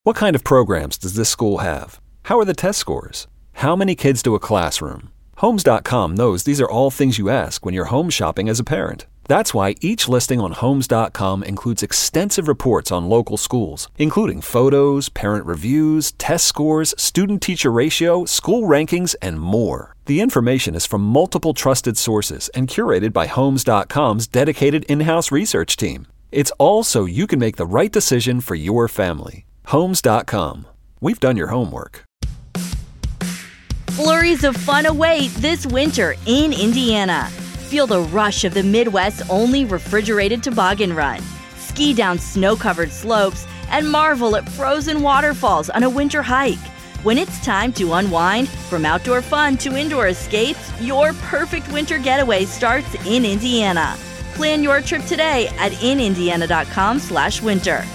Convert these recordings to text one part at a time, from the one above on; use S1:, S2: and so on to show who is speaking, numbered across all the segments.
S1: What kind of programs does this school have? How are the test scores? How many kids do a classroom? Homes.com knows these are all things you ask when you're home shopping as a parent. That's why each listing on Homes.com includes extensive reports on local schools, including photos, parent reviews, test scores, student-teacher ratio, school rankings, and more. The information is from multiple trusted sources and curated by Homes.com's dedicated in-house research team. It's all so you can make the right decision for your family. Homes.com. We've done your homework.
S2: Flurries of fun await this winter in Indiana. Feel the rush of the Midwest's only refrigerated toboggan run. Ski down snow-covered slopes and marvel at frozen waterfalls on a winter hike. When it's time to unwind, from outdoor fun to indoor escapes, your perfect winter getaway starts in Indiana. Plan your trip today at inindiana.com/winter.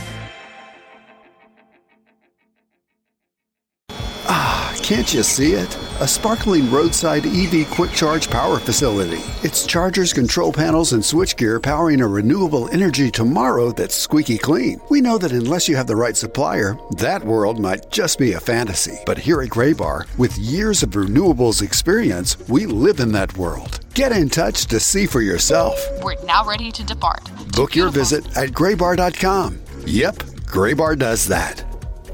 S3: Can't you see it? A sparkling roadside EV quick charge power facility. It's chargers, control panels, and switchgear powering a renewable energy tomorrow that's squeaky clean. We know that unless you have the right supplier, that world might just be a fantasy. But here at Graybar, with years of renewables experience, we live in that world. Get in touch to see for yourself.
S4: We're now ready to depart.
S3: Book your visit at graybar.com. Yep, Graybar does that.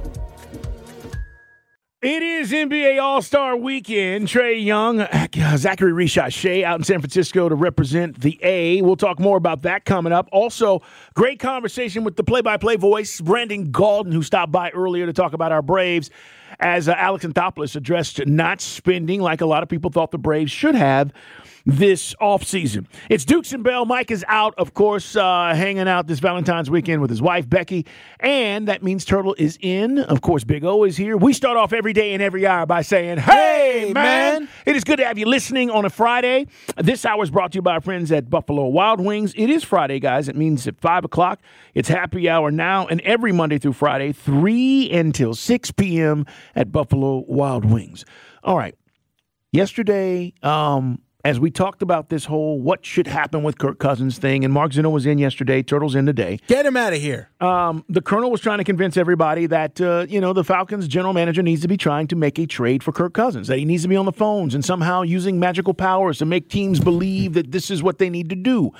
S5: It is NBA All-Star Weekend. Trae Young, Zachary Richard-Shea out in San Francisco to represent the A. We'll talk more about that coming up. Also, great conversation with the play-by-play voice, Brandon Gaulden, who stopped by earlier to talk about our Braves, as Alex Anthopoulos addressed not spending like a lot of people thought the Braves should have this offseason. It's Dukes and Bell. Mike is out, of course, hanging out this Valentine's weekend with his wife, Becky, and that means Turtle is in. Of course, Big O is here. We start off every day and every hour by saying, hey, man. It is good to have you listening on a Friday. This hour is brought to you by our friends at Buffalo Wild Wings. It is Friday, guys. It means at 5 o'clock, it's happy hour now, and every Monday through Friday, 3 until 6 p.m. at Buffalo Wild Wings. All right. Yesterday, as we talked about this whole what should happen with Kirk Cousins thing, and Mark Zeno was in yesterday, Turtle's in today.
S6: Get him out of here.
S5: The Colonel was trying to convince everybody that, the Falcons general manager needs to be trying to make a trade for Kirk Cousins, that he needs to be on the phones and somehow using magical powers to make teams believe that this is what they need to do.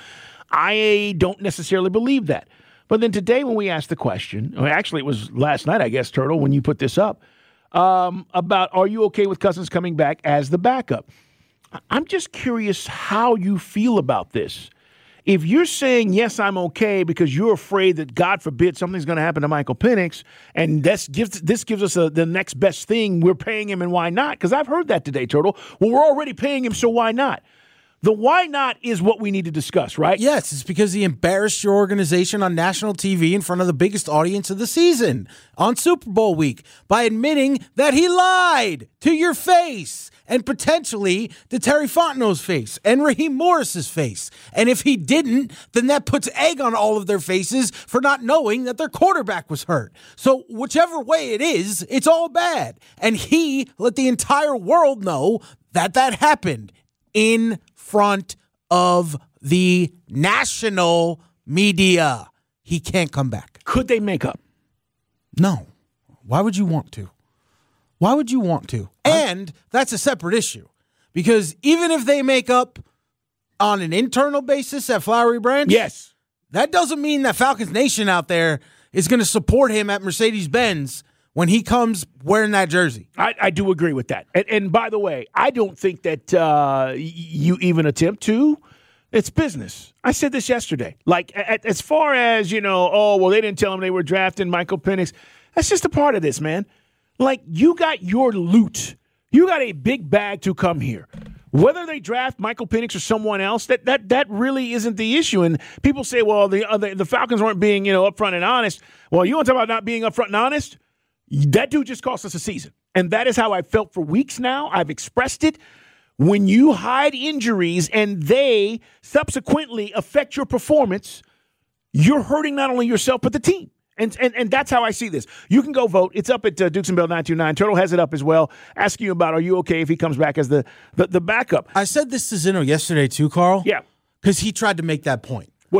S5: I don't necessarily believe that. But then today when we asked the question, actually it was last night, I guess, Turtle, when you put this up, about are you okay with Cousins coming back as the backup? I'm just curious how you feel about this. If you're saying, yes, I'm okay because you're afraid that, God forbid, something's going to happen to Michael Penix, and this gives us the next best thing, we're paying him, and why not? Because I've heard that today, Turtle. Well, we're already paying him, so why not? The why not is what we need to discuss, right?
S6: Yes, it's because he embarrassed your organization on national TV in front of the biggest audience of the season on Super Bowl week by admitting that he lied to your face and potentially to Terry Fontenot's face and Raheem Morris's face. And if he didn't, then that puts egg on all of their faces for not knowing that their quarterback was hurt. So whichever way it is, it's all bad. And he let the entire world know that happened in front of the national media. He can't come back.
S5: Could they make up?
S6: No. Why would you want to? Why would you want to? And that's a separate issue. Because even if they make up on an internal basis at Flowery Branch,
S5: yes,
S6: that doesn't mean that Falcons Nation out there is going to support him at Mercedes-Benz when he comes wearing that jersey.
S5: I do agree with that. And by the way, I don't think that you even attempt to. It's business. I said this yesterday. Like, as far as, they didn't tell him they were drafting Michael Penix. That's just a part of this, man. Like, you got your loot. You got a big bag to come here. Whether they draft Michael Penix or someone else, that really isn't the issue. And people say, well, the Falcons weren't being, upfront and honest. Well, you want to talk about not being upfront and honest? That dude just cost us a season. And that is how I felt for weeks now. I've expressed it. When you hide injuries and they subsequently affect your performance, you're hurting not only yourself but the team. And that's how I see this. You can go vote. It's up at Dukes and Bell 929. Turtle has it up as well. Asking you about, are you okay if he comes back as the backup?
S6: I said this to Zeno yesterday too, Carl.
S5: Yeah.
S6: Because he tried to make that point.
S5: Which one?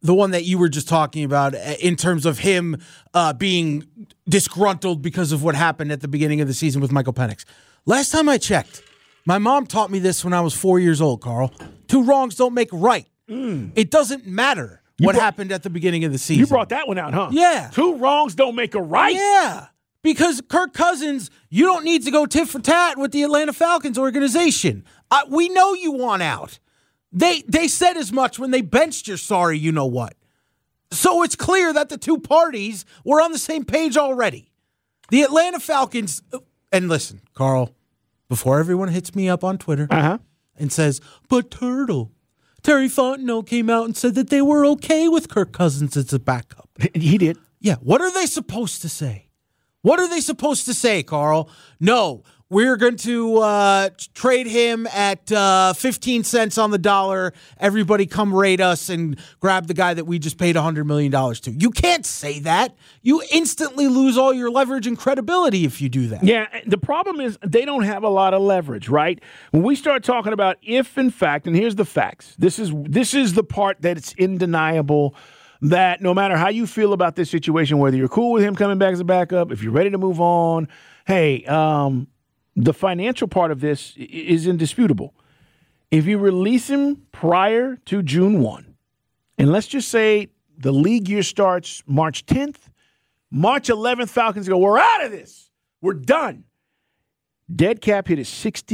S6: The one that you were just talking about in terms of him being disgruntled because of what happened at the beginning of the season with Michael Penix. Last time I checked, my mom taught me this when I was 4 years old, Carl. 2 wrongs don't make a right. It doesn't matter what happened at the beginning of the season.
S5: You brought that one out, huh?
S6: Yeah.
S5: 2 wrongs don't make a right?
S6: Yeah. Because Kirk Cousins, you don't need to go tit for tat with the Atlanta Falcons organization. We know you want out. They said as much when they benched your sorry you-know-what. So it's clear that the 2 parties were on the same page already. The Atlanta Falcons, and listen, Carl, before everyone hits me up on Twitter and says, but Turtle, Terry Fontenot came out and said that they were okay with Kirk Cousins as a backup.
S5: He did.
S6: Yeah, what are they supposed to say? What are they supposed to say, Carl? No, we're going to trade him at 15 cents on the dollar. Everybody come raid us and grab the guy that we just paid $100 million to. You can't say that. You instantly lose all your leverage and credibility if you do that.
S5: Yeah, the problem is they don't have a lot of leverage, right? When we start talking about if, in fact, and here's the facts. This is the part that it's undeniable that no matter how you feel about this situation, whether you're cool with him coming back as a backup, if you're ready to move on, hey, the financial part of this is indisputable. If you release him prior to June 1, and let's just say the league year starts March 10th, March 11th, Falcons go, we're out of this. We're done. Dead cap hit is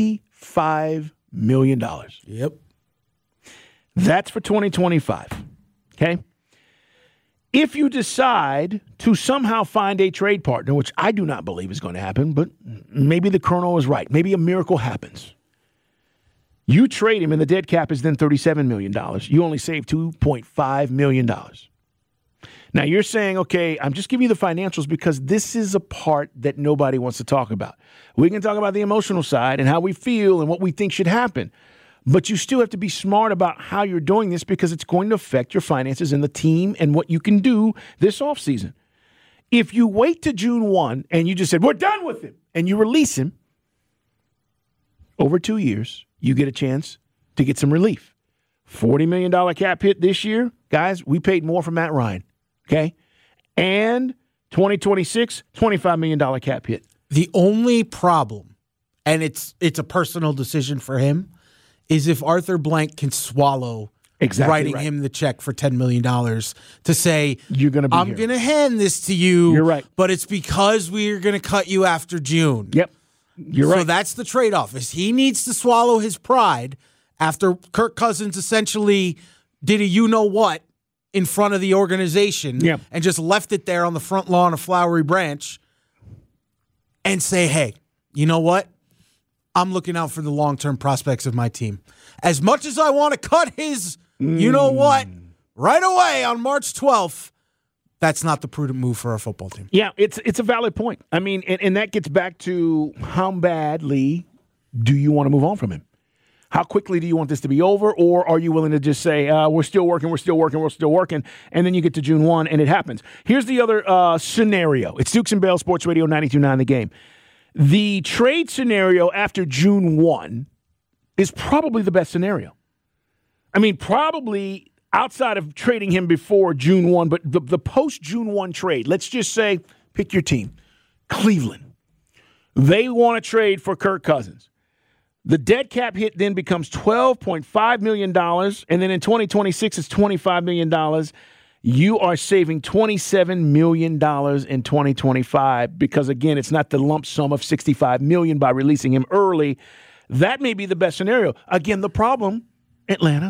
S5: $65 million.
S6: Yep.
S5: That's for 2025. Okay? If you decide to somehow find a trade partner, which I do not believe is going to happen, but maybe the Colonel is right. Maybe a miracle happens. You trade him and the dead cap is then $37 million. You only save $2.5 million. Now you're saying, okay, I'm just giving you the financials because this is a part that nobody wants to talk about. We can talk about the emotional side and how we feel and what we think should happen. But you still have to be smart about how you're doing this because it's going to affect your finances and the team and what you can do this offseason. If you wait to June 1 and you just said, we're done with him, and you release him, over 2 years, you get a chance to get some relief. $40 million cap hit this year. Guys, we paid more for Matt Ryan, okay? And 2026, $25 million cap hit.
S6: The only problem, and it's a personal decision for him, is if Arthur Blank can swallow writing him the check for $10 million to say, I'm going to hand this to you.
S5: You're right.
S6: But it's because we're going to cut you after June.
S5: Yep. You're right.
S6: So that's the trade-off, is he needs to swallow his pride after Kirk Cousins essentially did a you-know-what in front of the organization and just left it there on the front lawn of Flowery Branch and say, hey, you know what? I'm looking out for the long-term prospects of my team. As much as I want to cut his, you-know-what, right away on March 12th, that's not the prudent move for our football team.
S5: Yeah, it's a valid point. I mean, and that gets back to how badly do you want to move on from him? How quickly do you want this to be over? Or are you willing to just say, we're still working, and then you get to June 1 and it happens? Here's the other scenario. It's Dukes and Bell, Sports Radio 92.9 The Game. The trade scenario after June 1 is probably the best scenario. I mean, probably outside of trading him before June 1, but the post-June 1 trade, let's just say, pick your team. Cleveland. They want to trade for Kirk Cousins. The dead cap hit then becomes $12.5 million, and then in 2026 it's $25 million. You are saving $27 million in 2025 because, again, it's not the lump sum of $65 million by releasing him early. That may be the best scenario. Again, the problem, Atlanta,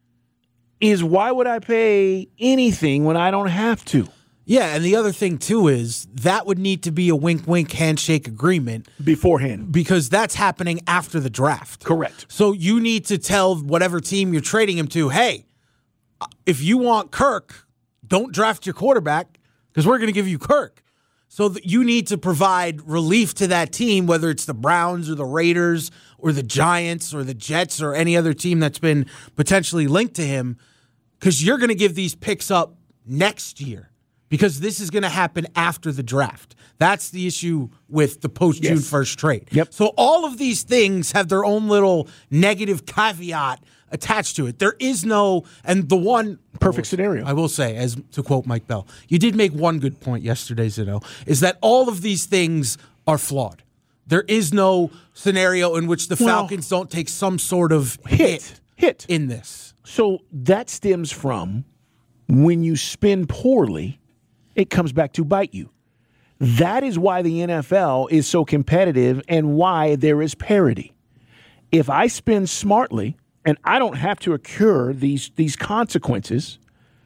S5: is why would I pay anything when I don't have to?
S6: Yeah, and the other thing, too, is that would need to be a wink-wink handshake agreement.
S5: Beforehand.
S6: Because that's happening after the draft.
S5: Correct.
S6: So you need to tell whatever team you're trading him to, hey, if you want Kirk, don't draft your quarterback because we're going to give you Kirk. So that you need to provide relief to that team, whether it's the Browns or the Raiders or the Giants or the Jets or any other team that's been potentially linked to him, because you're going to give these picks up next year because this is going to happen after the draft. That's the issue with the post-June 1st trade.
S5: Yep.
S6: So all of these things have their own little negative caveat attached to it. There is no, and the one
S5: perfect scenario.
S6: I will say, as to quote Mike Bell, you did make one good point yesterday, Zeno, is that all of these things are flawed. There is no scenario in which the Falcons don't take some sort of hit in this.
S5: So that stems from when you spin poorly, it comes back to bite you. That is why the NFL is so competitive and why there is parity. If I spend smartly and I don't have to incur these consequences,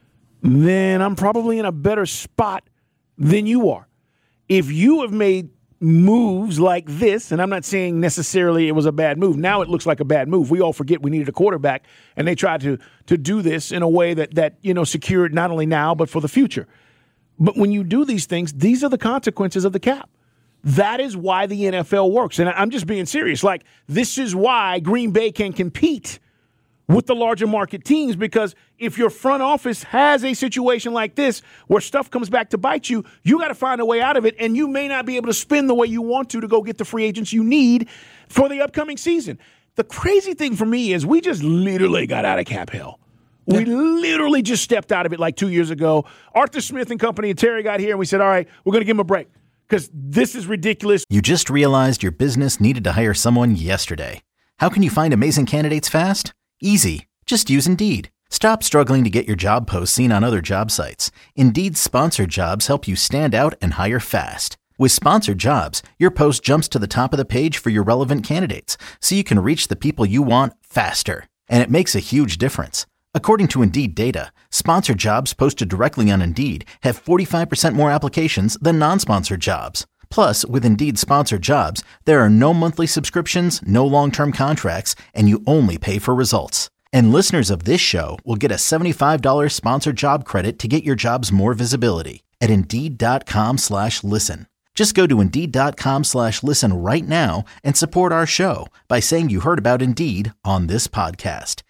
S5: then I'm probably in a better spot than you are. If you have made moves like this, and I'm not saying necessarily it was a bad move. Now it looks like a bad move. We all forget we needed a quarterback, and they tried to do this in a way that secured not only now but for the future. But when you do these things, these are the consequences of the cap. That is why the NFL works. And I'm just being serious. Like, this is why Green Bay can compete with the larger market teams, because if your front office has a situation like this where stuff comes back to bite you, you got to find a way out of it, and you may not be able to spend the way you want to go get the free agents you need for the upcoming season. The crazy thing for me is we just literally got out of cap hell. We literally just stepped out of it like 2 years ago. Arthur Smith and company and Terry got here, and we said, all right, we're going to give him a break because this is ridiculous.
S7: You just realized your business needed to hire someone yesterday. How can you find amazing candidates fast? Easy. Just use Indeed. Stop struggling to get your job posts seen on other job sites. Indeed's sponsored jobs help you stand out and hire fast. With sponsored jobs, your post jumps to the top of the page for your relevant candidates, so you can reach the people you want faster. And it makes a huge difference. According to Indeed data, sponsored jobs posted directly on Indeed have 45% more applications than non-sponsored jobs. Plus, with Indeed sponsored jobs, there are no monthly subscriptions, no long-term contracts, and you only pay for results. And listeners of this show will get a $75 sponsored job credit to get your jobs more visibility at Indeed.com/listen. Just go to Indeed.com/listen right now and support our show by saying you heard about Indeed on this podcast.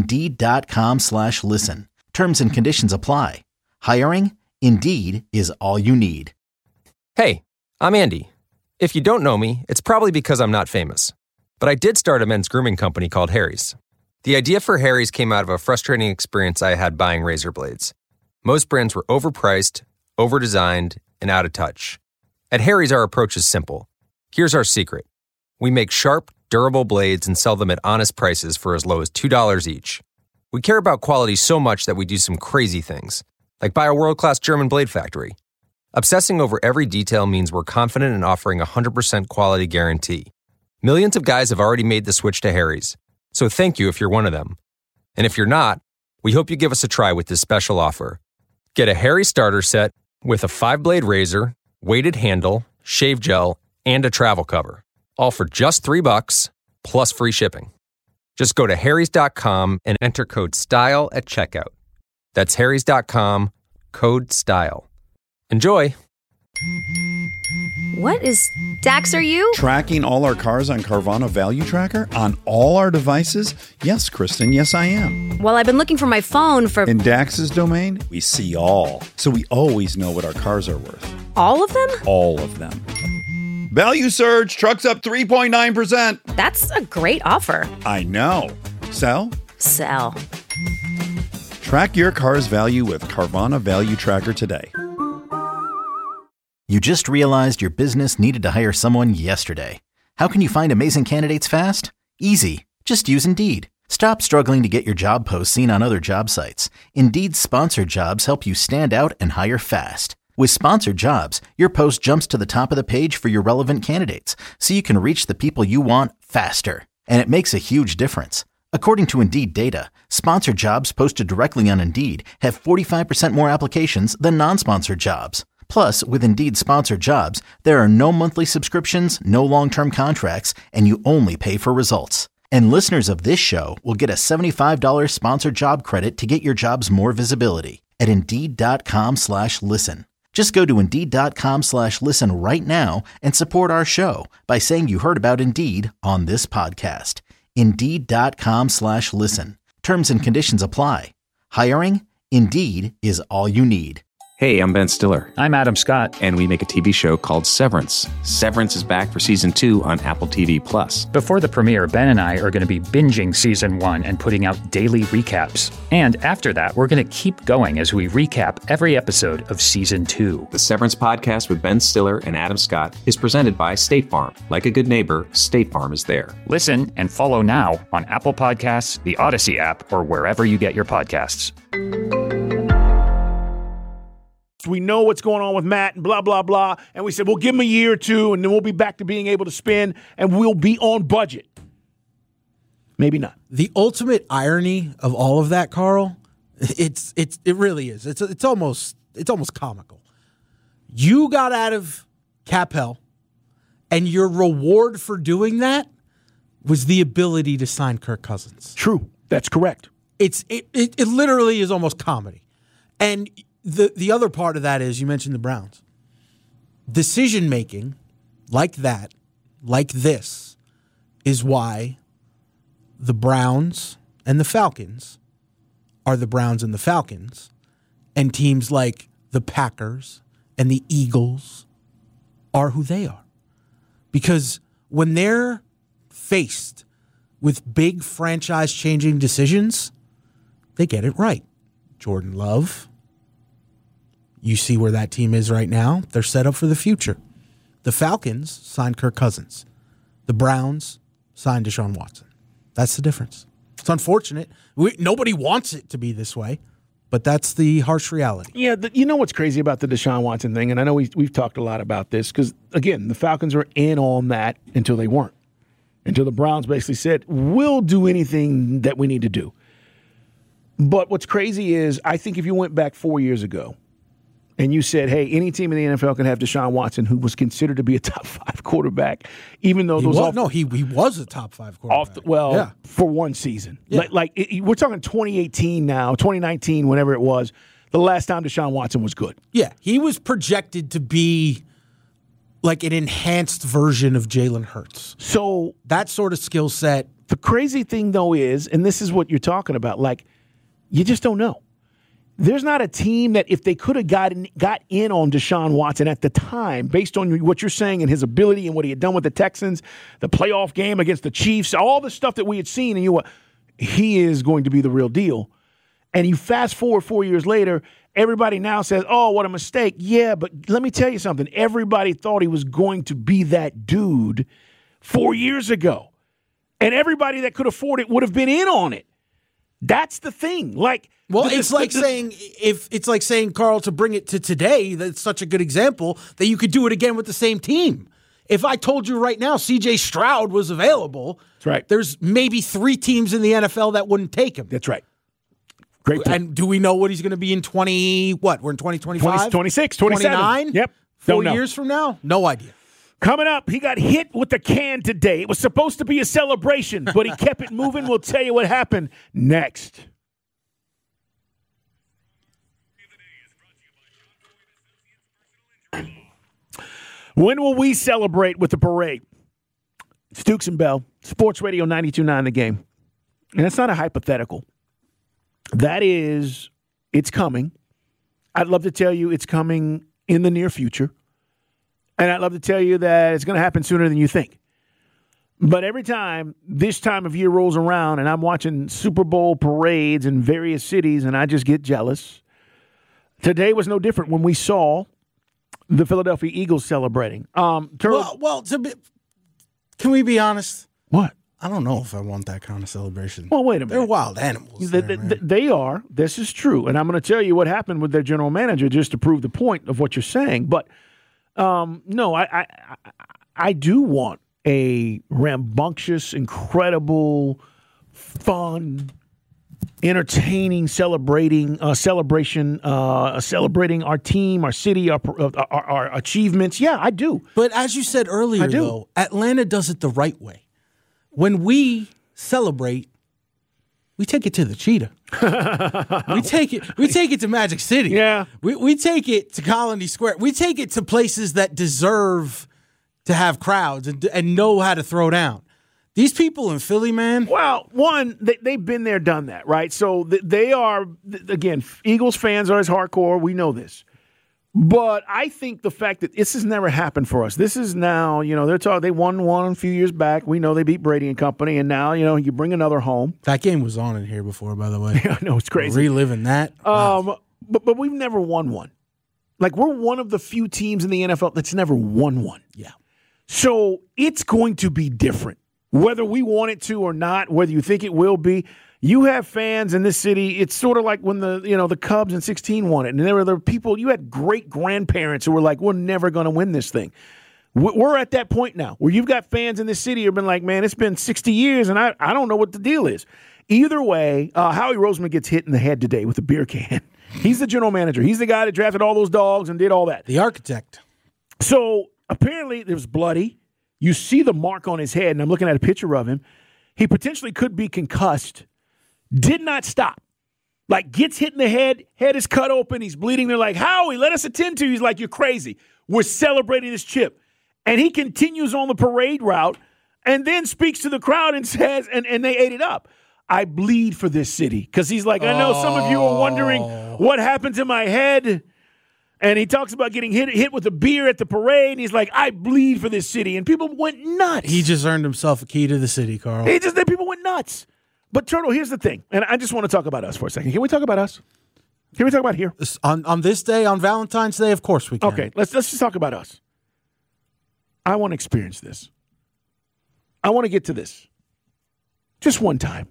S7: Indeed.com/listen. Terms and conditions apply. Hiring? Indeed is all you need.
S8: Hey, I'm Andy. If you don't know me, it's probably because I'm not famous. But I did start a men's grooming company called Harry's. The idea for Harry's came out of a frustrating experience I had buying razor blades. Most brands were overpriced, overdesigned, and out of touch. At Harry's, our approach is simple. Here's our secret. We make sharp, durable blades and sell them at honest prices for as low as $2 each. We care about quality so much that we do some crazy things, like buy a world-class German blade factory. Obsessing over every detail means we're confident in offering a 100% quality guarantee. Millions of guys have already made the switch to Harry's, so thank you if you're one of them. And if you're not, we hope you give us a try with this special offer. Get a Harry's starter set with a 5-blade razor, weighted handle, shave gel, and a travel cover. All for just $3 plus free shipping. Just go to harrys.com and enter code STYLE at checkout. That's harrys.com, code STYLE. Enjoy.
S9: What is Dax, are you?
S10: Tracking all our cars on Carvana Value Tracker on all our devices? Yes, Kristen, yes I am.
S9: Well, I've been looking for my phone for...
S10: In Dax's domain, we see all. So we always know what our cars are worth.
S9: All of them?
S10: All of them. Value surge, trucks up 3.9%.
S9: That's a great offer.
S10: I know. Sell?
S9: Sell.
S10: Track your car's value with Carvana Value Tracker today.
S7: You just realized your business needed to hire someone yesterday. How can you find amazing candidates fast? Easy. Just use Indeed. Stop struggling to get your job posts seen on other job sites. Indeed's sponsored jobs help you stand out and hire fast. With sponsored jobs, your post jumps to the top of the page for your relevant candidates, so you can reach the people you want faster. And it makes a huge difference. According to Indeed data, sponsored jobs posted directly on Indeed have 45% more applications than non-sponsored jobs. Plus, with Indeed sponsored jobs, there are no monthly subscriptions, no long-term contracts, and you only pay for results. And listeners of this show will get a $75 sponsored job credit to get your jobs more visibility at Indeed.com/listen. Just go to Indeed.com/listen right now and support our show by saying you heard about Indeed on this podcast. Indeed.com/listen. Terms and conditions apply. Hiring? Indeed is all you need.
S11: Hey, I'm Ben Stiller.
S12: I'm Adam Scott.
S11: And we make a TV show called Severance. Severance is back for season 2 on Apple TV+.
S12: Before the premiere, Ben and I are going to be binging season 1 and putting out daily recaps. And after that, we're going to keep going as we recap every episode of season 2.
S11: The Severance podcast with Ben Stiller and Adam Scott is presented by State Farm. Like a good neighbor, State Farm is there.
S12: Listen and follow now on Apple Podcasts, the Odyssey app, or wherever you get your podcasts.
S5: We know what's going on with Matt and blah, blah, blah. And we said, we'll give him a year or two, and then we'll be back to being able to spend, and we'll be on budget. Maybe not.
S6: The ultimate irony of all of that, Carl, it really is. It's almost comical. You got out of cap hell, and your reward for doing that was the ability to sign Kirk Cousins.
S5: True. That's correct.
S6: It literally is almost comedy. And the other part of that is, you mentioned the Browns. Decision-making like that, like this, is why the Browns and the Falcons are the Browns and the Falcons, and teams like the Packers and the Eagles are who they are. Because when they're faced with big franchise-changing decisions, they get it right. Jordan Love, you see where that team is right now. They're set up for the future. The Falcons signed Kirk Cousins. The Browns signed Deshaun Watson. That's the difference. It's unfortunate. Nobody wants it to be this way, but that's the harsh reality.
S5: Yeah, you know what's crazy about the Deshaun Watson thing, and I know we've talked a lot about this, because, again, the Falcons were in on that until they weren't. Until the Browns basically said, we'll do anything that we need to do. But what's crazy is, I think if you went back 4 years ago, and you said, hey, any team in the NFL can have Deshaun Watson, who was considered to be a top 5 quarterback, even though
S6: he was a top 5 quarterback.
S5: For one season.
S6: Yeah.
S5: We're talking 2018 now, 2019, whenever it was, the last time Deshaun Watson was good.
S6: Yeah, he was projected to be like an enhanced version of Jalen Hurts.
S5: So
S6: that sort of skill set.
S5: The crazy thing, though, is, and this is what you're talking about, you just don't know. There's not a team that, if they could have got in on Deshaun Watson at the time, based on what you're saying and his ability and what he had done with the Texans, the playoff game against the Chiefs, all the stuff that we had seen, and he is going to be the real deal. And you fast forward 4 years later, everybody now says, oh, what a mistake. Yeah, but let me tell you something. Everybody thought he was going to be that dude 4 years ago. And everybody that could afford it would have been in on it. That's the thing.
S6: It's like saying, Carl, to bring it to today, that's such a good example that you could do it again with the same team. If I told you right now CJ Stroud was available,
S5: that's right.
S6: There's maybe 3 teams in the NFL that wouldn't take him.
S5: That's right. Great point.
S6: And do we know what he's going to be in we're in 2025?
S5: 26, 27.
S6: 29?
S5: Yep.
S6: 4 years from now? No idea.
S5: Coming up, he got hit with the can today. It was supposed to be a celebration, but he kept it moving. We'll tell you what happened next. When will we celebrate with the parade? Stooks and Bell, Sports Radio 92.9 The Game. And it's not a hypothetical. That is, it's coming. I'd love to tell you it's coming in the near future. And I'd love to tell you that it's going to happen sooner than you think. But every time this time of year rolls around and I'm watching Super Bowl parades in various cities and I just get jealous, today was no different when we saw the Philadelphia Eagles celebrating. Can
S6: we be honest?
S5: What?
S6: I don't know if I want that kind of celebration.
S5: Well, wait a minute.
S6: They're wild animals.
S5: They are. This is true. And I'm going to tell you what happened with their general manager just to prove the point of what you're saying. But no, I do want a rambunctious, incredible, fun, entertaining celebrating our team, our city, our achievements. Yeah, I do.
S6: But as you said earlier, though, Atlanta does it the right way. When we celebrate, we take it to the Cheetah. We take it to Magic City.
S5: Yeah.
S6: We take it to Colony Square. We take it to places that deserve to have crowds and know how to throw down. These people in Philly, man.
S5: Well, one, they've been there, done that, right? So they are, again, Eagles fans are as hardcore. We know this. But I think the fact that this has never happened for us. This is now, they won one a few years back. We know they beat Brady and company, and now, you bring another home.
S6: That game was on in here before, by the way.
S5: Yeah, I know, it's crazy.
S6: Reliving that. Wow.
S5: But we've never won one. Like, we're one of the few teams in the NFL that's never won one.
S6: Yeah.
S5: So it's going to be different, whether we want it to or not, whether you think it will be. You have fans in this city. It's sort of like when the Cubs in 2016 won it. And there were people, you had great-grandparents who were like, we're never going to win this thing. We're at that point now where you've got fans in this city who have been like, man, it's been 60 years, and I don't know what the deal is. Either way, Howie Roseman gets hit in the head today with a beer can. He's the general manager. He's the guy that drafted all those dogs and did all that.
S6: The architect.
S5: So apparently it was bloody. You see the mark on his head, and I'm looking at a picture of him. He potentially could be concussed. Did not stop. Like, gets hit in the head is cut open, he's bleeding. They're like, Howie, let us attend to you. He's like, you're crazy. We're celebrating this chip. And he continues on the parade route and then speaks to the crowd and says, and they ate it up, I bleed for this city. Because he's like, I know some of you are wondering what happened to my head. And he talks about getting hit with a beer at the parade. And he's like, I bleed for this city. And people went nuts.
S6: He just earned himself a key to the city, Carl.
S5: People went nuts. But, Turtle, here's the thing. And I just want to talk about us for a second. Can we talk about us? Can we talk about here?
S6: On this day, on Valentine's Day, of course we can.
S5: Okay, let's just talk about us. I want to experience this. I want to get to this. Just one time.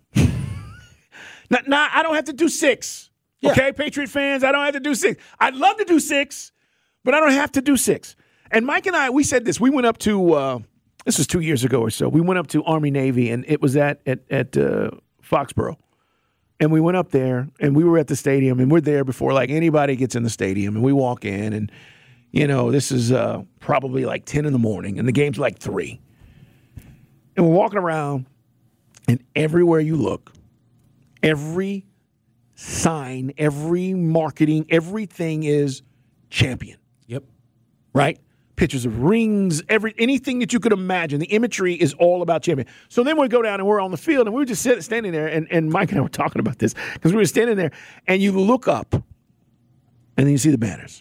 S5: Now, I don't have to do 6. Yeah. Okay, Patriot fans, I don't have to do 6. I'd love to do 6, but I don't have to do 6. And Mike and I, we said this. We went up to, this was 2 years ago or so. We went up to Army-Navy, and it was at Foxborough. And we went up there, and we were at the stadium, and we're there before, like, anybody gets in the stadium. And we walk in, and, this is probably like 10 in the morning, and the game's like 3. And we're walking around, and everywhere you look, every sign, every marketing, everything is champion.
S6: Yep.
S5: Right? Pictures of rings, anything that you could imagine. The imagery is all about champion. So then we go down and we're on the field, and we were just standing there, and Mike and I were talking about this because we were standing there, and you look up, and then you see the banners.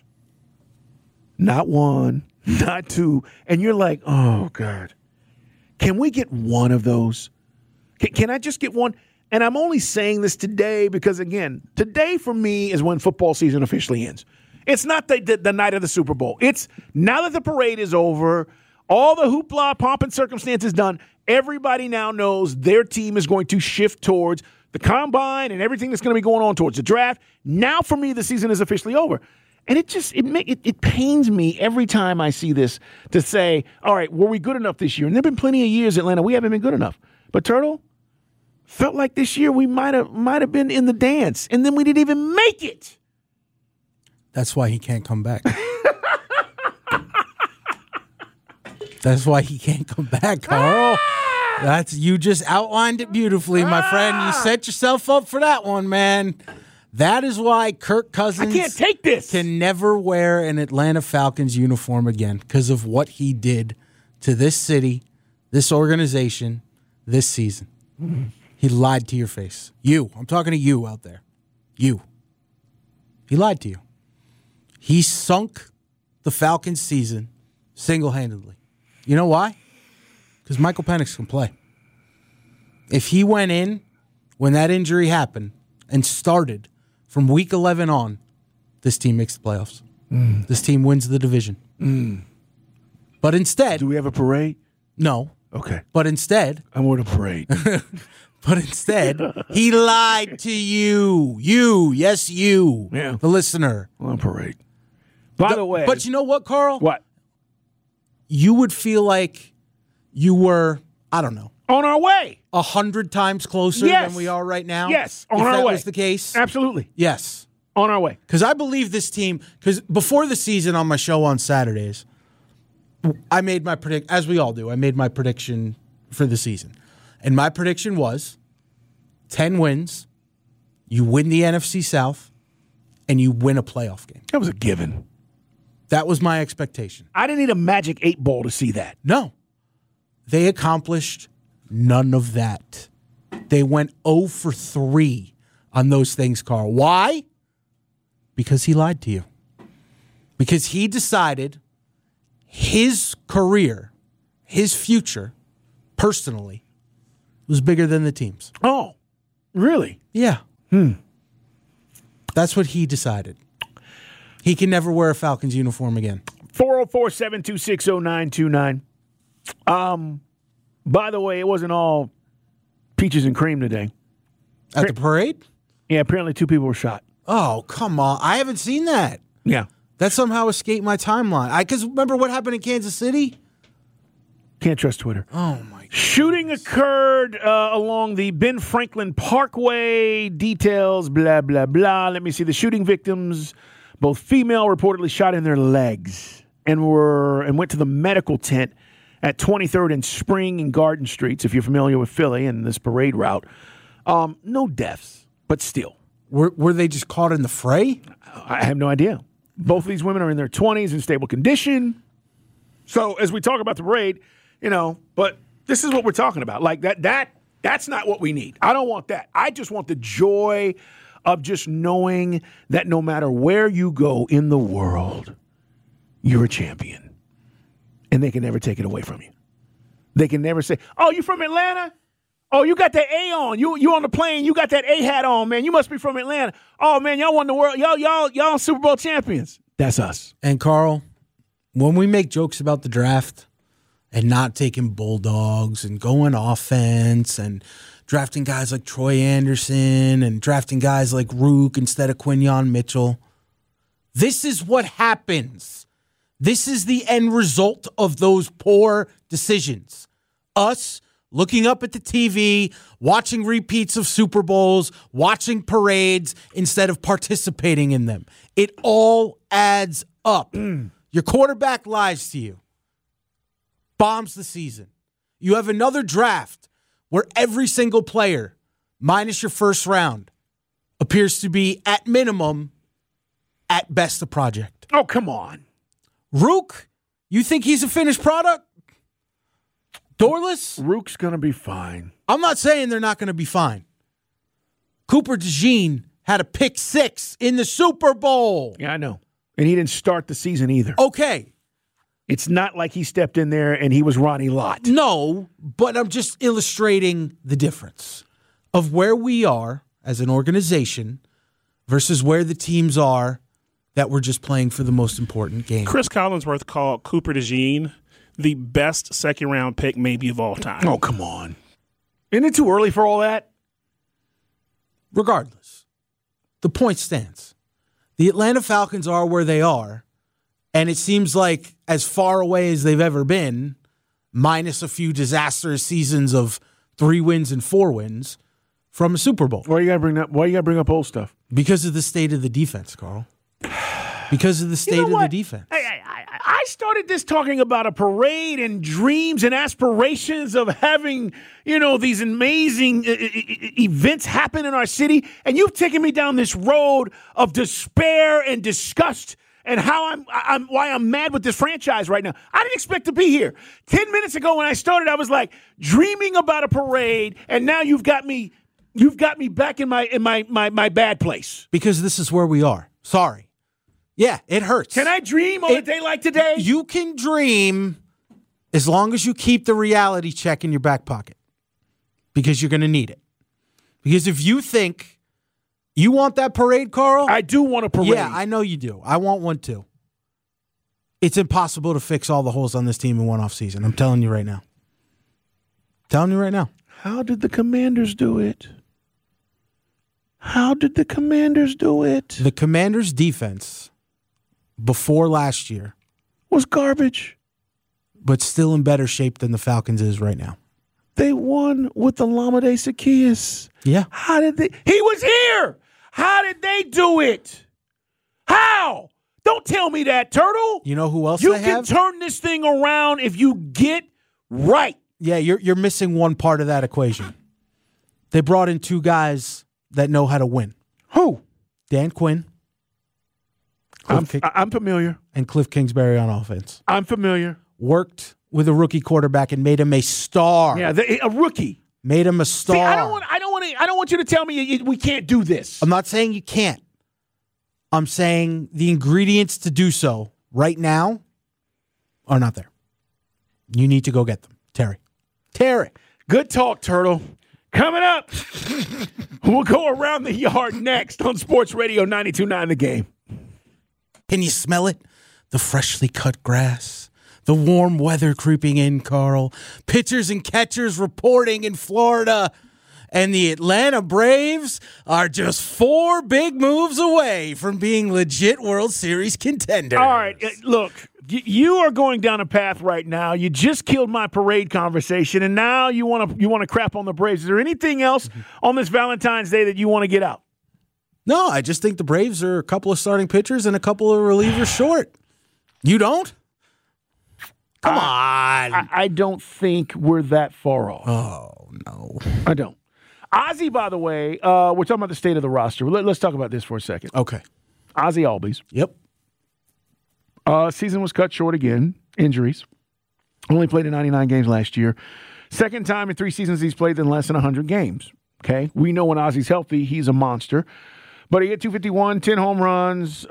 S5: Not 1, not 2, and you're like, oh, God. Can we get one of those? Can I just get one? And I'm only saying this today because, again, today for me is when football season officially ends. It's not the night of the Super Bowl. It's now that the parade is over, all the hoopla, pomp, and circumstance is done, everybody now knows their team is going to shift towards the combine and everything that's going to be going on towards the draft. Now, for me, the season is officially over. And it pains me every time I see this to say, all right, were we good enough this year? And there have been plenty of years, Atlanta, we haven't been good enough. But, Turtle, felt like this year we might have been in the dance, and then we didn't even make it.
S6: That's why he can't come back. That's why he can't come back, Carl. You just outlined it beautifully, my friend. You set yourself up for that one, man. That is why Kirk Cousins
S5: I can't take this.
S6: Can never wear an Atlanta Falcons uniform again because of what he did to this city, this organization, this season. Mm-hmm. He lied to your face. You. I'm talking to you out there. You. He lied to you. He sunk the Falcons season single-handedly. You know why? Because Michael Penix can play. If he went in when that injury happened and started from week 11 on, this team makes the playoffs. Mm. This team wins the division. Mm. But instead...
S5: Do we have a parade?
S6: No.
S5: Okay.
S6: But instead...
S5: I'm going to parade.
S6: But instead, he lied to you. You. Yes, you.
S5: Yeah.
S6: The listener.
S5: On parade. By the way...
S6: But you know what, Carl?
S5: What?
S6: You would feel like you were, I don't know.
S5: On our way.
S6: 100 times closer than we are right now?
S5: Yes, on our way.
S6: If that was the case?
S5: Absolutely.
S6: Yes.
S5: On our way.
S6: Because I believe this team, because before the season on my show on Saturdays, I made my prediction, as we all do, I made my prediction for the season. And my prediction was 10 wins, you win the NFC South, and you win a playoff game.
S5: That was a given.
S6: That was my expectation.
S5: I didn't need a magic 8 ball to see that.
S6: No. They accomplished none of that. They went 0 for 3 on those things, Carl. Why? Because he lied to you. Because he decided his career, his future, personally, was bigger than the team's.
S5: Oh, really?
S6: Yeah. That's what he decided. He can never wear a Falcons uniform again.
S5: 404-726-0929. By the way, it wasn't all peaches and cream today.
S6: At the parade?
S5: Yeah, apparently 2 people were shot.
S6: Oh, come on. I haven't seen that.
S5: Yeah.
S6: That somehow escaped my timeline. Because remember what happened in Kansas City?
S5: Can't trust Twitter.
S6: Oh, my God.
S5: Shooting occurred along the Ben Franklin Parkway. Details, blah, blah, blah. Let me see. The shooting victims, both female, reportedly shot in their legs and went to the medical tent at 23rd and Spring and Garden Streets, if you're familiar with Philly and this parade route. No deaths, but still.
S6: Were they just caught in the fray?
S5: I have no idea. Both of these women are in their 20s in stable condition. So as we talk about the parade, but this is what we're talking about. Like that's not what we need. I don't want that. I just want the joy of just knowing that no matter where you go in the world, you're a champion. And they can never take it away from you. They can never say, "Oh, you from Atlanta? Oh, you got that A on. You on the plane. You got that A hat on, man. You must be from Atlanta. Oh, man, y'all won the world. Y'all Super Bowl champions." That's us.
S6: And Carl, when we make jokes about the draft and not taking Bulldogs and going offense and drafting guys like Troy Anderson and drafting guys like Rook instead of Quinyon Mitchell, this is what happens. This is the end result of those poor decisions. Us looking up at the TV, watching repeats of Super Bowls, watching parades instead of participating in them. It all adds up. Your quarterback lies to you, bombs the season. You have another draft where every single player, minus your first round, appears to be, at minimum, at best, a project.
S5: Oh, come on.
S6: Rook, you think he's a finished product? Dorless?
S5: Rook's going to be fine.
S6: I'm not saying they're not going to be fine. Cooper DeJean had a pick 6 in the Super Bowl.
S5: Yeah, I know. And he didn't start the season either.
S6: Okay.
S5: It's not like he stepped in there and he was Ronnie Lott.
S6: No, but I'm just illustrating the difference of where we are as an organization versus where the teams are that we're just playing for the most important game.
S13: Chris Collinsworth called Cooper DeJean the best second-round pick maybe of all time.
S5: Oh, come on. Isn't it too early for all that?
S6: Regardless, the point stands. The Atlanta Falcons are where they are, and it seems like as far away as they've ever been, minus a few disastrous seasons of 3 wins and 4 wins, from a Super Bowl.
S5: Why you gotta bring up old stuff?
S6: Because of the state of the defense, Carl. Because of the state of the defense.
S5: I started this talking about a parade and dreams and aspirations of having, these amazing events happen in our city. And you've taken me down this road of despair and disgust and how why I'm mad with this franchise right now. I didn't expect to be here. 10 minutes ago when I started, I was like dreaming about a parade. And now you've got me back in my bad place.
S6: Because this is where we are. Sorry. Yeah, it hurts.
S5: Can I dream on a day like today?
S6: You can dream as long as you keep the reality check in your back pocket, because you're going to need it. Because if you think you want that parade, Carl.
S5: I do want a parade.
S6: Yeah, I know you do. I want one too. It's impossible to fix all the holes on this team in one off season. I'm telling you right now.
S5: How did the Commanders do it? The
S6: Commanders' defense before last year
S5: was garbage,
S6: but still in better shape than the Falcons is right now.
S5: They won with the Olamide Zaccheaus.
S6: Yeah.
S5: How did they? He was here. How did they do it? How? Don't tell me that, Turtle.
S6: You know who else
S5: you
S6: they
S5: can
S6: have?
S5: Turn this thing around if you get right.
S6: Yeah, you're missing one part of that equation. They brought in 2 guys that know how to win.
S5: Who?
S6: Dan Quinn.
S5: I'm familiar.
S6: And Cliff Kingsbury on offense.
S5: I'm familiar.
S6: Worked with a rookie quarterback and made him a star.
S5: Yeah, a rookie.
S6: Made him a star.
S5: See, I don't want you to tell me we can't do this.
S6: I'm not saying you can't. I'm saying the ingredients to do so right now are not there. You need to go get them. Terry.
S5: Good talk, Turtle. Coming up, we'll go around the yard next on Sports Radio 92.9 The Game.
S6: Can you smell it? The freshly cut grass, the warm weather creeping in, Carl. Pitchers and catchers reporting in Florida. And the Atlanta Braves are just 4 big moves away from being legit World Series contenders.
S5: All right, look, you are going down a path right now. You just killed my parade conversation, and now you want to crap on the Braves. Is there anything else on this Valentine's Day that you want to get out?
S6: No, I just think the Braves are a couple of starting pitchers and a couple of relievers short. You don't? Come on.
S5: I don't think we're that far off.
S6: Oh, no.
S5: I don't. Ozzie, by the way, we're talking about the state of the roster. Let's talk about this for a second.
S6: Okay.
S5: Ozzie Albies.
S6: Yep.
S5: Season was cut short again. Injuries. Only played in 99 games last year. Second time in 3 seasons he's played in less than 100 games. Okay? We know when Ozzie's healthy, he's a monster. But he hit 251, 10 home runs.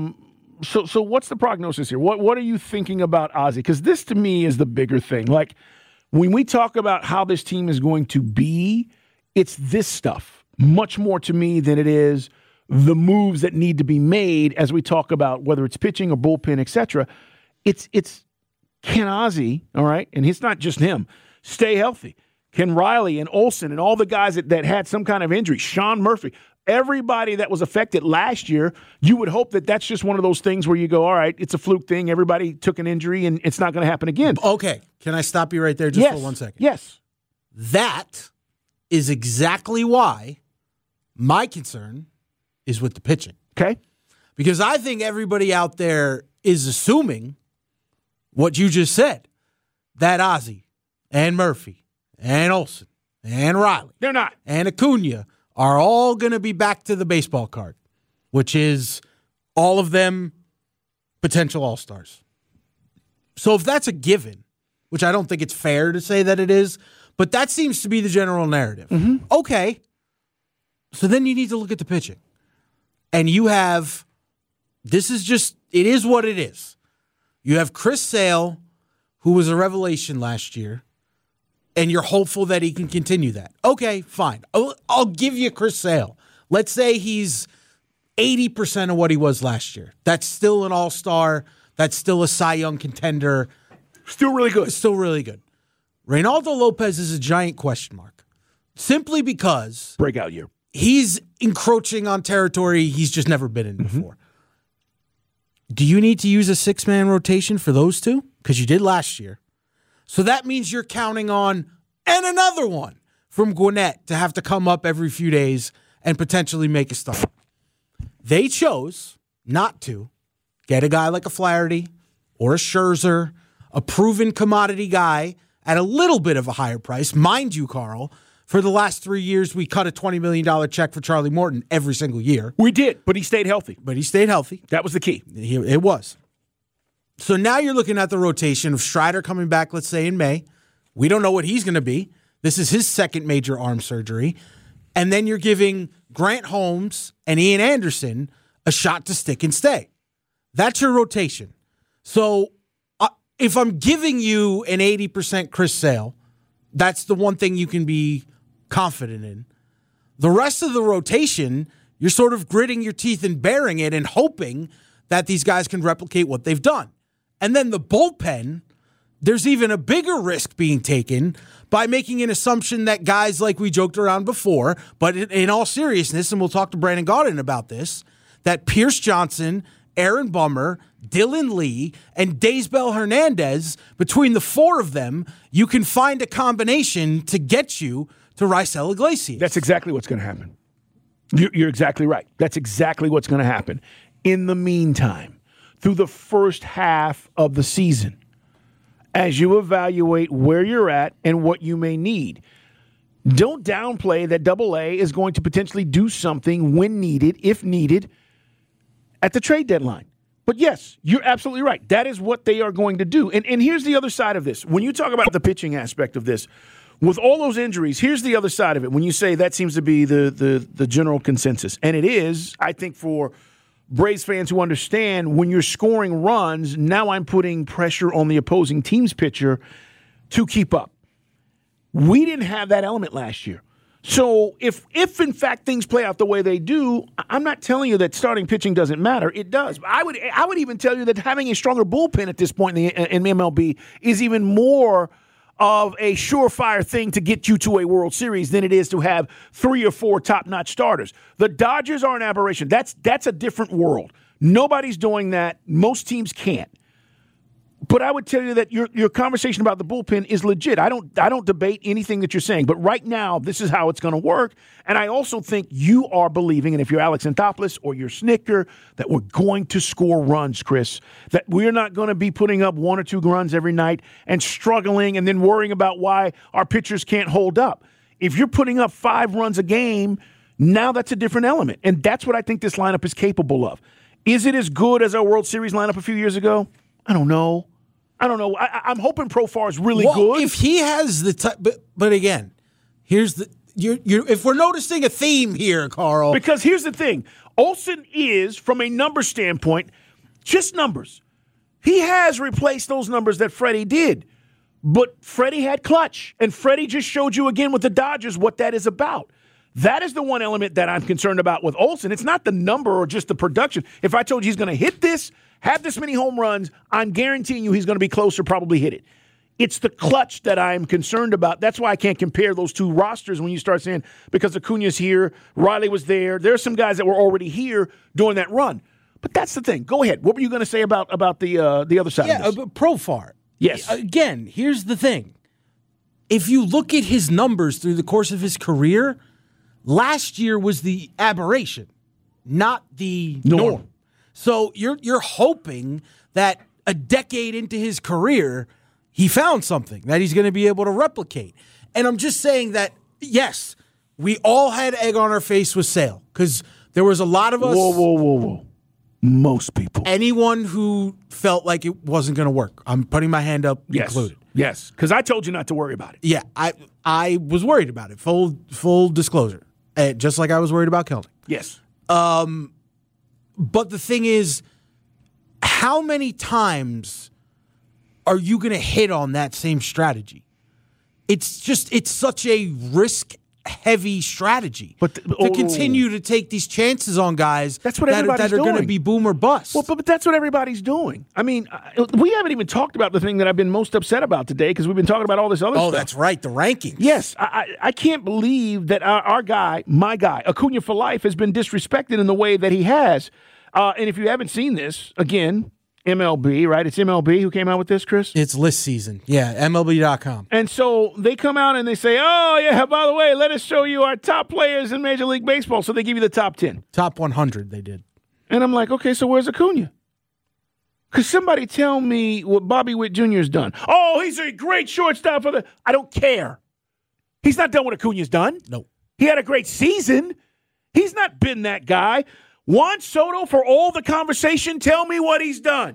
S5: So what's the prognosis here? What are you thinking about Ozzie? Because this, to me, is the bigger thing. Like, when we talk about how this team is going to be, it's this stuff much more to me than it is the moves that need to be made as we talk about whether it's pitching or bullpen, etc. It's can Ozzie, all right, and it's not just him, stay healthy. Can Riley and Olsen and all the guys that had some kind of injury, Sean Murphy, everybody that was affected last year, you would hope that that's just one of those things where you go, all right, it's a fluke thing. Everybody took an injury, and it's not going to happen again.
S6: Okay. Can I stop you right there just for 1 second?
S5: Yes.
S6: That is exactly why my concern is with the pitching.
S5: Okay.
S6: Because I think everybody out there is assuming what you just said, that Ozzie and Murphy and Olsen and Riley.
S5: They're not.
S6: And Acuna are all going to be back to the baseball card, which is all of them potential all-stars. So if that's a given, which I don't think it's fair to say that it is, but that seems to be the general narrative.
S5: Mm-hmm.
S6: Okay. So then you need to look at the pitching. And you have, it is what it is. You have Chris Sale, who was a revelation last year, and you're hopeful that he can continue that. Okay, fine. I'll give you Chris Sale. Let's say he's 80% of what he was last year. That's still an all-star. That's still a Cy Young contender.
S5: Still really good.
S6: Still really good. Reynaldo Lopez is a giant question mark. Simply because
S5: breakout year.
S6: He's encroaching on territory he's just never been in before. Do you need to use a 6-man rotation for those two? Because you did last year. So that means you're counting on, and another one, from Gwinnett to have to come up every few days and potentially make a start. They chose not to get a guy like a Flaherty or a Scherzer, a proven commodity guy at a little bit of a higher price. Mind you, Carl, for the last 3 years, we cut a $20 million check for Charlie Morton every single year.
S5: We did, but he stayed healthy.
S6: That
S5: was the key.
S6: It was. So now you're looking at the rotation of Strider coming back, let's say, in May. We don't know what he's going to be. This is his second major arm surgery. And then you're giving Grant Holmes and Ian Anderson a shot to stick and stay. That's your rotation. So if I'm giving you an 80% Chris Sale, that's the one thing you can be confident in. The rest of the rotation, you're sort of gritting your teeth and bearing it and hoping that these guys can replicate what they've done. And then the bullpen, there's even a bigger risk being taken by making an assumption that guys like we joked around before, but in all seriousness, and we'll talk to Brandon Gaudin about this, that Pierce Johnson, Aaron Bummer, Dylan Lee, and Daysbel Hernandez, between the 4 of them, you can find a combination to get you to Raisel Iglesias.
S5: That's exactly what's going to happen. You're exactly right. That's exactly what's going to happen. In the meantime, through the first half of the season, as you evaluate where you're at and what you may need, don't downplay that AA is going to potentially do something when needed, if needed, at the trade deadline. But yes, you're absolutely right. That is what they are going to do. And here's the other side of this. When you talk about the pitching aspect of this, with all those injuries, here's the other side of it. When you say that seems to be the general consensus, and it is, I think, for Braves fans who understand when you're scoring runs, now I'm putting pressure on the opposing team's pitcher to keep up. We didn't have that element last year. So if in fact things play out the way they do, I'm not telling you that starting pitching doesn't matter. It does. I would even tell you that having a stronger bullpen at this point in MLB is even more of a surefire thing to get you to a World Series than it is to have 3 or 4 top-notch starters. The Dodgers are an aberration. That's a different world. Nobody's doing that. Most teams can't. But I would tell you that your conversation about the bullpen is legit. I don't debate anything that you're saying. But right now, this is how it's going to work. And I also think you are believing, and if you're Alex Anthopoulos or you're Snicker, that we're going to score runs, Chris. That we're not going to be putting up 1 or 2 runs every night and struggling and then worrying about why our pitchers can't hold up. If you're putting up 5 runs a game, now that's a different element. And that's what I think this lineup is capable of. Is it as good as our World Series lineup a few years ago? I don't know. I'm hoping Profar is really good.
S6: If he has the but again, here's the if we're noticing a theme here, Carl.
S5: Because here's the thing. Olsen is, from a number standpoint, just numbers. He has replaced those numbers that Freddie did. But Freddie had clutch. And Freddie just showed you again with the Dodgers what that is about. That is the one element that I'm concerned about with Olsen. It's not the number or just the production. If I told you he's going to hit this, have this many home runs, I'm guaranteeing you he's going to be closer, probably hit it. It's the clutch that I'm concerned about. That's why I can't compare those two rosters when you start saying, because Acuna's here, Riley was there. There are some guys that were already here during that run. But that's the thing. Go ahead. What were you going to say about the other side of this?
S6: Yeah, Profar.
S5: Yes.
S6: Again, here's the thing. If you look at his numbers through the course of his career, last year was the aberration, not the norm. So you're hoping that a decade into his career, he found something that he's going to be able to replicate. And I'm just saying that, yes, we all had egg on our face with Sale because there was a lot of us.
S5: Whoa. Most people.
S6: Anyone who felt like it wasn't going to work. I'm putting my hand up included.
S5: Yes, because I told you not to worry about it.
S6: Yeah, I was worried about it. Full disclosure. Just like I was worried about Keldon.
S5: Yes.
S6: But the thing is, how many times are you going to hit on that same strategy? It's such a risk-heavy strategy to continue to take these chances on guys that are going to be boom or bust.
S5: Well, but that's what everybody's doing. I mean, we haven't even talked about the thing that I've been most upset about today because we've been talking about all this other stuff.
S6: Oh, that's right, the rankings.
S5: Yes, I can't believe that our guy, my guy, Acuna for life, has been disrespected in the way that he has. And if you haven't seen this, again, MLB, right? It's MLB who came out with this, Chris?
S6: It's list season. Yeah, MLB.com.
S5: And so they come out and they say, oh, yeah, by the way, let us show you our top players in Major League Baseball. So they give you the top 10.
S6: Top 100 they did.
S5: And I'm like, okay, so where's Acuna? Because somebody tell me what Bobby Witt Jr. has done. Oh, he's a great shortstop for the... I don't care. He's not done what Acuna's done.
S6: No.
S5: He had a great season. He's not been that guy. Juan Soto, for all the conversation, tell me what he's done.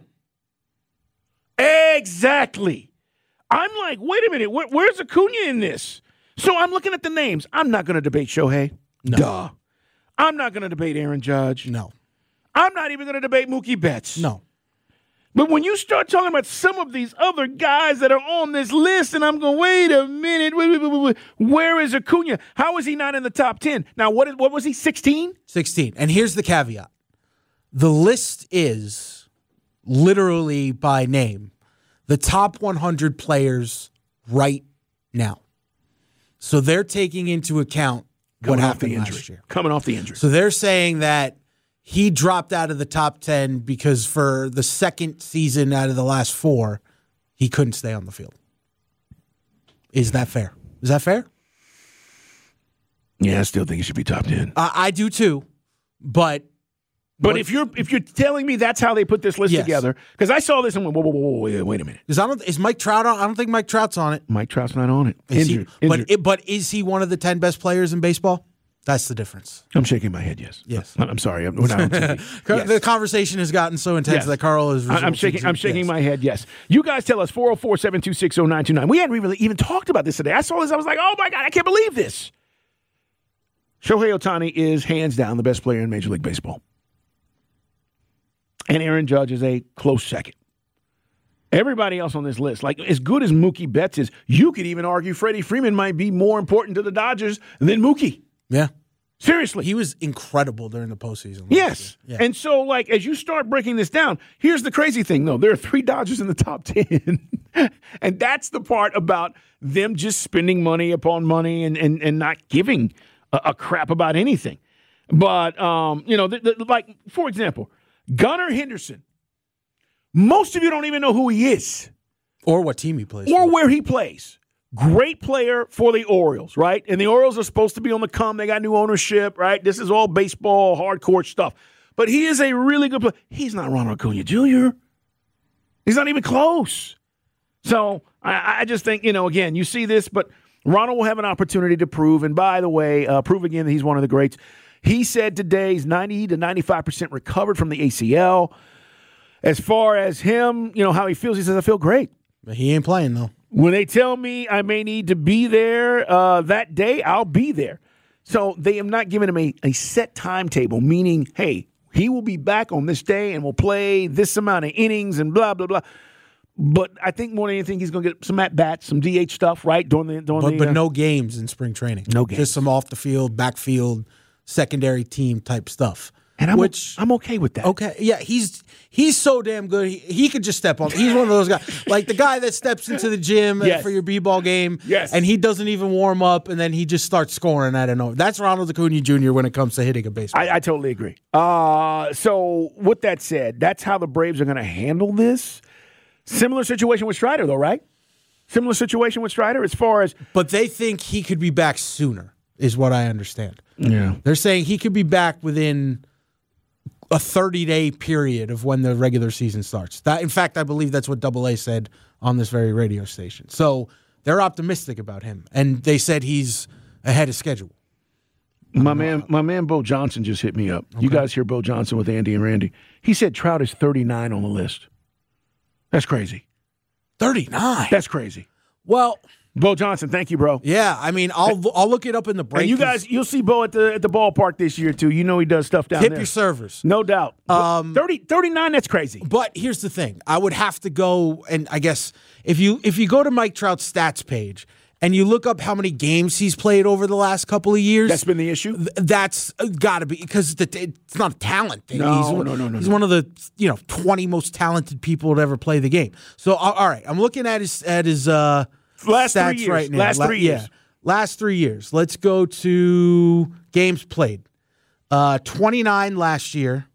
S5: Exactly. I'm like, wait a minute, where's Acuna in this? So I'm looking at the names. I'm not going to debate Shohei.
S6: No.
S5: Duh. I'm not going to debate Aaron Judge.
S6: No.
S5: I'm not even going to debate Mookie Betts.
S6: No.
S5: But when you start talking about some of these other guys that are on this list, and I'm going, wait a minute, where is Acuna? How is he not in the top 10? Now, what was he, 16?
S6: 16. And here's the caveat. The list is literally by name the top 100 players right now. So they're taking into account what happened last year.
S5: Coming off the injury.
S6: So they're saying that he dropped out of the top 10 because for the second season out of the last 4, he couldn't stay on the field. Is that fair? Is that fair?
S5: Yeah, I still think he should be top 10.
S6: I do too, but
S5: if you're telling me that's how they put this list together, because I saw this and went, whoa, wait a minute.
S6: Is Mike Trout on? I don't think Mike Trout's on it.
S5: Mike Trout's not on it. Injured.
S6: But is he one of the 10 best players in baseball? That's the difference.
S5: I'm shaking my head, yes.
S6: Yes.
S5: I'm sorry. We're not on TV. Yes.
S6: The conversation has gotten so intense that Carl is...
S5: I'm shaking my head, yes. You guys tell us, 404-726-0929. We hadn't really even talked about this today. I saw this. I was like, oh, my God, I can't believe this. Shohei Ohtani is hands down the best player in Major League Baseball. and Aaron Judge is a close second. Everybody else on this list, like as good as Mookie Betts is, you could even argue Freddie Freeman might be more important to the Dodgers than Mookie.
S6: Yeah.
S5: Seriously.
S6: He was incredible during the postseason.
S5: Yes.
S6: Yeah.
S5: And so, like, as you start breaking this down, here's the crazy thing, though. There are 3 Dodgers in the top 10. And that's the part about them just spending money upon money and not giving a crap about anything. But, like, for example, Gunnar Henderson. Most of you don't even know who he is.
S6: Or what team he plays
S5: or
S6: for.
S5: where he plays. Great player for the Orioles, right? And the Orioles are supposed to be on the come. They got new ownership, right? This is all baseball, hardcore stuff. But he is a really good player. He's not Ronald Acuna Jr. He's not even close. So I just think, again, you see this, but Ronald will have an opportunity to prove. And by the way, prove again that he's one of the greats. He said today he's 90 to 95% recovered from the ACL. As far as him, how he feels, he says, I feel great.
S6: But he ain't playing, though.
S5: When they tell me I may need to be there that day, I'll be there. So they am not giving him a set timetable, meaning, hey, he will be back on this day and will play this amount of innings and blah, blah, blah. But I think more than anything, he's going to get some at-bats, some DH stuff, right? But
S6: no games in spring training.
S5: No games.
S6: Just some off-the-field, backfield, secondary team type stuff.
S5: And I'm okay with that.
S6: Okay, yeah, he's so damn good. He could just step on. He's one of those guys, like the guy that steps into the gym for your b-ball game, and he doesn't even warm up, and then he just starts scoring out of nowhere. That's Ronald Acuna Jr. when it comes to hitting a baseball.
S5: I totally agree. So with that said, that's how the Braves are going to handle this. Similar situation with Strider, though, right? Similar situation with Strider as far as...
S6: But they think he could be back sooner, is what I understand.
S5: Yeah.
S6: They're saying he could be back within a 30-day period of when the regular season starts. In fact, I believe that's what AA said on this very radio station. So they're optimistic about him, and they said he's ahead of schedule.
S5: My man Bo Johnson just hit me up. Okay. You guys hear Bo Johnson with Andy and Randy. He said Trout is 39 on the list. That's crazy.
S6: 39?
S5: That's crazy.
S6: Well...
S5: Bo Johnson, thank you, bro.
S6: Yeah, I mean, I'll look it up in the break.
S5: And you guys, you'll see Bo at the ballpark this year, too. You know he does stuff down there.
S6: Tip your servers.
S5: No doubt. 39, that's crazy.
S6: But here's the thing. I would have to go, and I guess if you go to Mike Trout's stats page and you look up how many games he's played over the last couple of years.
S5: That's been the issue?
S6: That's got to be, because it's not a talent thing.
S5: No.
S6: He's one of the 20 most talented people to ever play the game. So, all right, I'm looking at his
S5: last
S6: stats
S5: 3 years.
S6: Right now.
S5: Last 3 years.
S6: Yeah. Last 3 years. Let's go to games played. 29 last year.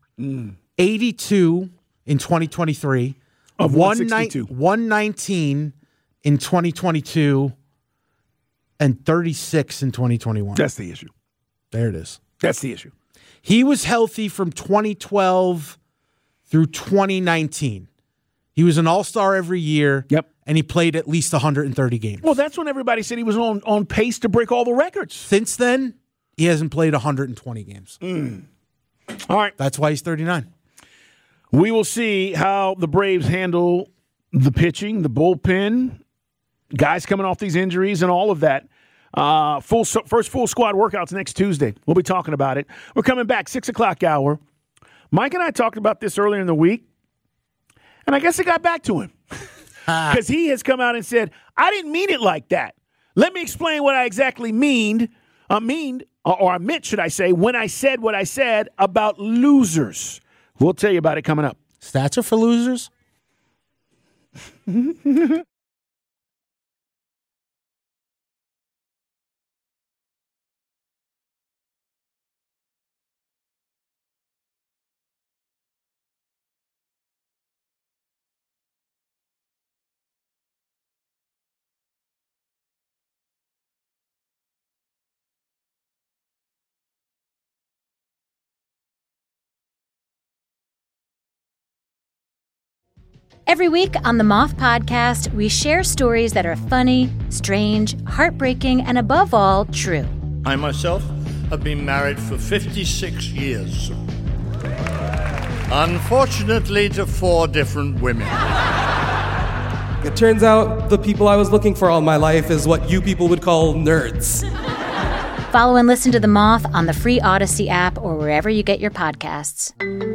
S6: 82 in 2023.
S5: Of 162.
S6: 119 in 2022. And 36 in 2021.
S5: That's the issue.
S6: There it is.
S5: That's the issue.
S6: He was healthy from 2012 through 2019. He was an all-star every year.
S5: Yep.
S6: And he played at least 130 games.
S5: Well, that's when everybody said he was on pace to break all the records.
S6: Since then, he hasn't played 120 games.
S5: All right.
S6: That's why he's 39.
S5: We will see how the Braves handle the pitching, the bullpen, guys coming off these injuries and all of that. First full squad workouts next Tuesday. We'll be talking about it. We're coming back, 6 o'clock hour. Mike and I talked about this earlier in the week, and I guess it got back to him. Because he has come out and said, I didn't mean it like that. Let me explain what I exactly meant, should I say, when I said what I said about losers. We'll tell you about it coming up.
S6: Stats are for losers?
S9: Every week on the Moth Podcast, we share stories that are funny, strange, heartbreaking, and above all, true.
S14: I myself have been married for 56 years. Unfortunately, to 4 different women.
S15: It turns out the people I was looking for all my life is what you people would call nerds.
S9: Follow and listen to The Moth on the free Odyssey app or wherever you get your podcasts.